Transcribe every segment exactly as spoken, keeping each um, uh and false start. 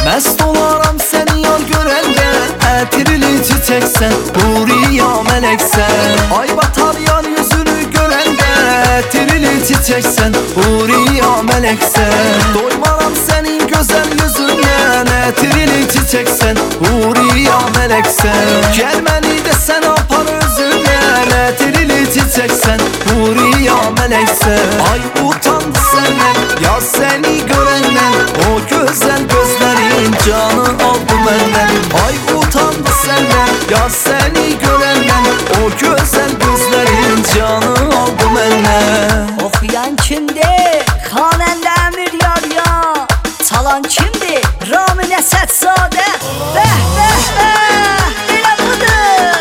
Mest olaram seni yar görəndə, ətirli çiçəksən, huriya mələksən. Ay batar yar yüzünü görəndə, ətirli çiçəksən, huriya mələksən. Doymaram sənin gözəl yüzündən, ətirli çiçəksən, huriya mələksən. Gəl məni də sən apar özündən, ətirli çiçəksən, huriya mələksən. Ay utandı səndən, yar səni görəndən, o gözəl gözlərin canı aldı məndən. Ay utandı səndən, yar səni görəndən, o gözəl gözlərin canı aldı məndən. Oxuyan kimdir? Xanəndə Əmir yar ya. Çalan kimdir? Ramin Əsədzadə. Bəh bəh bəh, elə budur.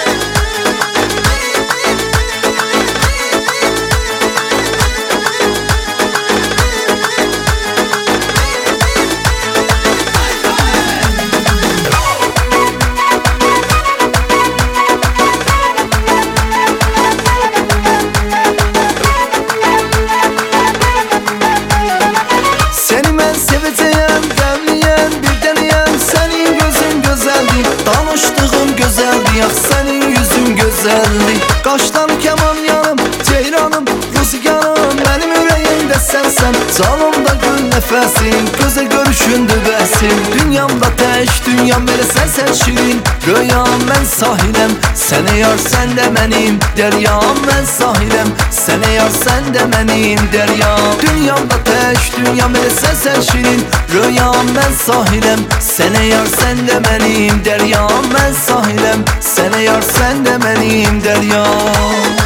Seni mən sevəcəyəm, qəmliyəm, bir dəniyəm. Sənin gözün gözəldir, danışdığım gözəldir. Yax sənin yüzün gözəldir. Qaşdan kəman yanım, ceyranım, rüzgarım. Mənim ürəyimdə sənsən, canımda gül nəfəsin. Gözə görüşündür bəsim, dünyamda tək dünyam. Belə sənsən şirin, röyam mən sahiləm. Sənə yar sən də mənim dəryam, mən sahiləm. Sənə yar sən də mənim dəryam. Dünyamda tək dünyam, elə sənsən şirin, röyam mən sahiləm. Sənə yar sən də mənim dəryam, mən sahiləm. Sənə yar sən də mənim dəryam.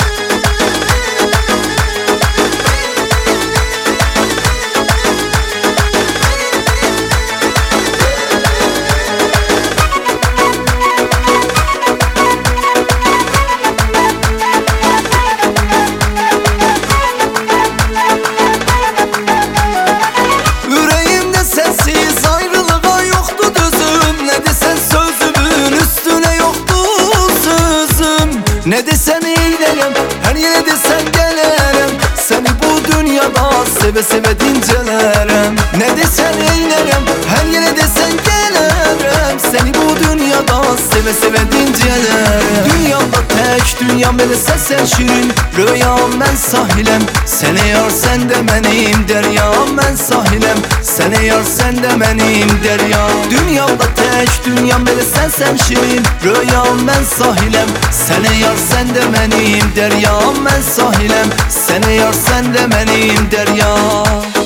Ürəyimdə sənsiz ayrılığa yoxdur düzüm. Nə desən sözümün üstünə yoxdur sözüm. Nə desən eyləyəm, hər yerə desən gələrəm. Səni bu dünyada sevə sevə dincələrəm. Nə desən eyləyəm, hər yerə desən gələrəm. Səni bu dünyada sevə sevə dincələrəm. Dünyamda tək dünyam, elə sənsən şirin, röyam mən sahiləm. Sənə yar sən də mənim dəryam, mən sahiləm. Sənə yar sən də mənim dəryam. Dünyamda tək dünyam, elə sənsən şirin, röyam mən sahiləm. Sənə yar sən də mənim dəryam, mən sahiləm. Sənə yar sən də mənim dəryam.